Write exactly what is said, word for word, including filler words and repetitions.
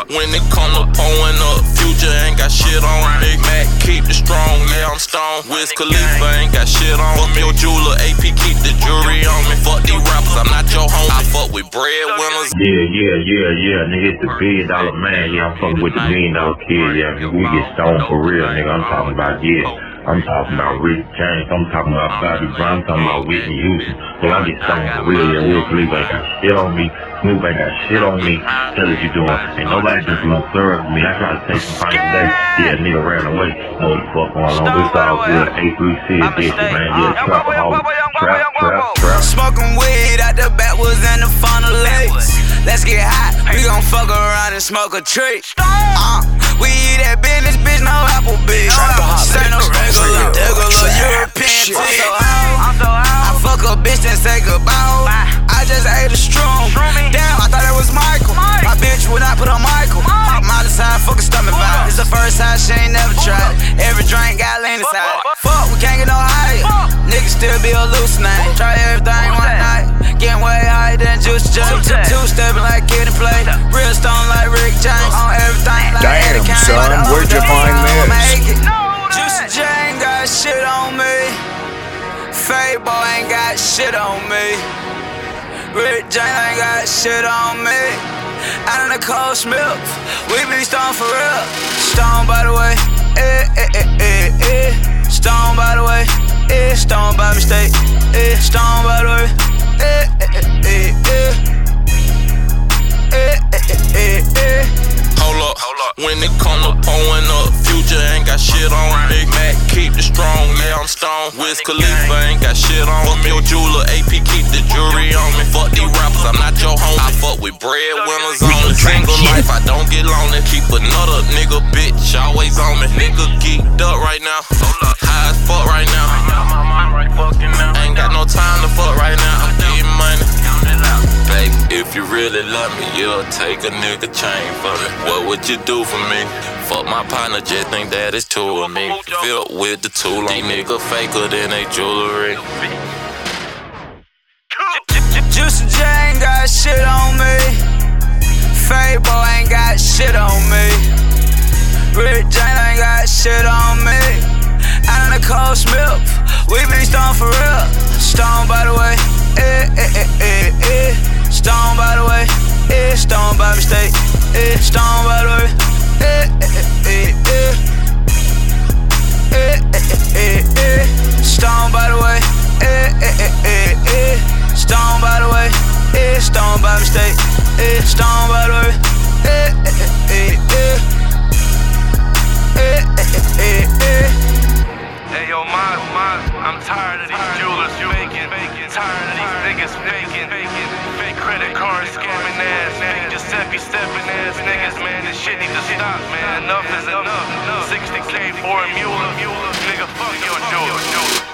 when it come to pulling up, Future ain't got shit on me. Mac keep the strong, yeah I'm stoned. Wiz Khalifa ain't got shit on me. Your jeweler, A P keep the jewelry on me. Fuck these rappers, I'm not your homie. I fuck with breadwinners. Yeah, yeah, yeah, yeah, nigga, it's the billion dollar man. Yeah, I'm fucking with the million dollar kid. Yeah, we get stoned for real, nigga. I'm talking about yeah. I'm talking about Rick James, I'm talking about Bobby Brown, I'm talking about Whitney Houston. So I get stoned for real, yeah, Wiz Khalifa ain't got shit on me, Snoop ain't got shit on me. Tell what you doing, ain't nobody just gonna serve me. I tried to take some fight today, yeah, nigga ran away. Know what the fuck going on, it's all good, A three C edition, man, yeah, trap, trap, trap, trap. Smoking weed out the back was in the funnel lakes. Let's get hot, we gon' fuck around and smoke a tree. Uh, we eat that business, bitch, no Applebee's. Say no regular, regular European. I'm so high, I fuck a bitch and say goodbye. I just ate a strong. Damn, I thought it was Michael. My bitch would not put on Michael. Pop my side, fuck a stomach vibe. It's the first time she ain't never tried. Every drink got lean inside. Fuck, we can't get no higher. Niggas still be hallucinating. Try everything one night. Getting way higher than Juice J. Two-stepping like kid and play. Real stone like Rick James. On everything like Damn, son, where'd you find this? Juicy J ain't got shit on me. Fade boy ain't got shit on me. Rick James ain't got shit on me. Out in the Cold Smith, we be stoned for real. Stone by the way, eh, eh, eh, eh, eh. Stone by the way, eh, stone by mistake, eh, stone by the way, eh, eh, eh, eh, eh, eh, eh, eh. Hold up, hold up. When it come to pulling up, Future ain't got shit on me. Mac keep the strong, yeah I'm stoned. Wiz Khalifa ain't got shit on me. Your jeweler, A P keep the jewelry on me. Fuck these rappers, I'm not your homie. I fuck with breadwinners on the single life, I don't get lonely. Keep another nigga bitch always on me. Nigga geeked up right now, high as fuck right now. Ain't got no time to fuck right now. I'm getting money. Baby, if you really love me, you'll take a nigga chain for me. What would you do for me? Fuck my partner, just think that it's two of me. Filled with the tool on. These niggas faker than they jewelry. Juicy J ain't got shit on me. Fade boy ain't got shit on me. Rick James ain't got shit on me. Out in the Cold Smith, we be stoned for real. Stone by the way, eh, eh, eh, eh, eh. Stone by the way, eh, stone by mistake, eh, stone by the way, eh, eh, eh, eh, eh, eh, eh, eh. Stone by the way, eh, eh, eh, eh, eh. Stone by the way, eh, stone by mistake, eh, stone by the way, eh, eh, eh, eh, eh, eh, eh, eh. Hey yo, Miles, Miles, I'm tired of these jewelers faking, faking, tired of these niggas faking, faking, fake credit card scamming ass, fake Giuseppe stepping ass niggas, man, this shit need to stop, man, enough is enough, sixty K for a mule, nigga, fuck your jeweler.